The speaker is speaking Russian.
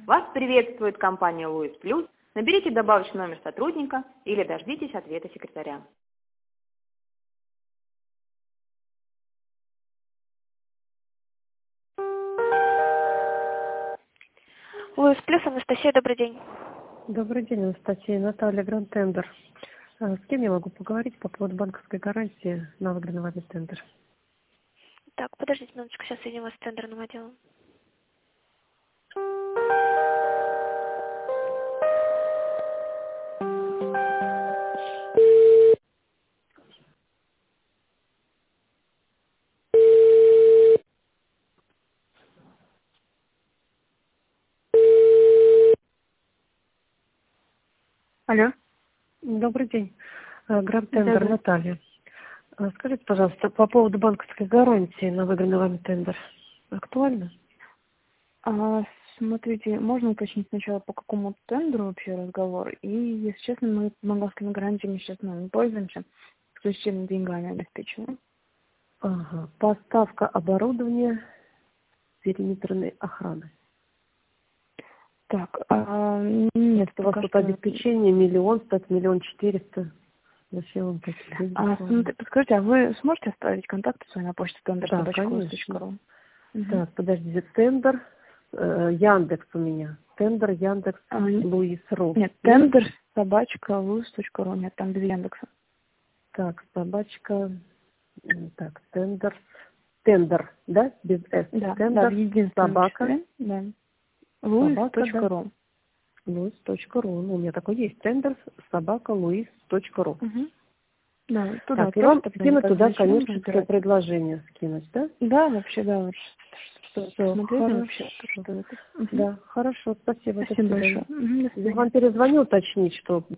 Вас приветствует компания Луис Плюс. Наберите добавочный номер сотрудника или дождитесь ответа секретаря. Луис Плюс, Анастасия, добрый день. Добрый день, Анастасия. Наталья, Гранд Тендер. С кем я могу поговорить по поводу банковской гарантии на выигранный вами тендер? Так, подождите минуточку, сейчас соединим вас с тендерным отделом. Алло. Добрый день. Гранд Тендер, Да. Наталья. Скажите, пожалуйста, по поводу банковской гарантии на выигранный вами тендер. Актуально? Смотрите, можно уточнить сначала, по какому тендеру вообще разговор? И, если честно, мы банковскими гарантиями сейчас не пользуемся, исключительно деньгами обеспечиваем. Ага. Поставка оборудования периметрной охраны. Так, нет, У вас пока тут что... обеспечение 1 400 000. Зачем вам такие деньги? Подскажите, а вы сможете оставить контакты свои на почте Да, tender@lus.ru? Так, подождите, тендер, Яндекс у меня. Тендер Яндекс Луис.ру. Нет, tender@lus.ru, нет, там без Яндекса. Так, собачка, так, тендер, да, без С. Да, Тендер, в единственном собака, числе, да. lus.ru. Луис.ру. Ну, у меня такой есть. Тендер, собака, Луис.ру. Да, туда Так, и вам просто скинуть туда зачем коммерческое набирать? предложение скинуть, да? Да, вообще, да, вот что Всё, посмотреть хорошо. вообще, что это. Да, хорошо, спасибо. Спасибо до свидания. большое. До Я свидания. вам перезвоню уточнить, что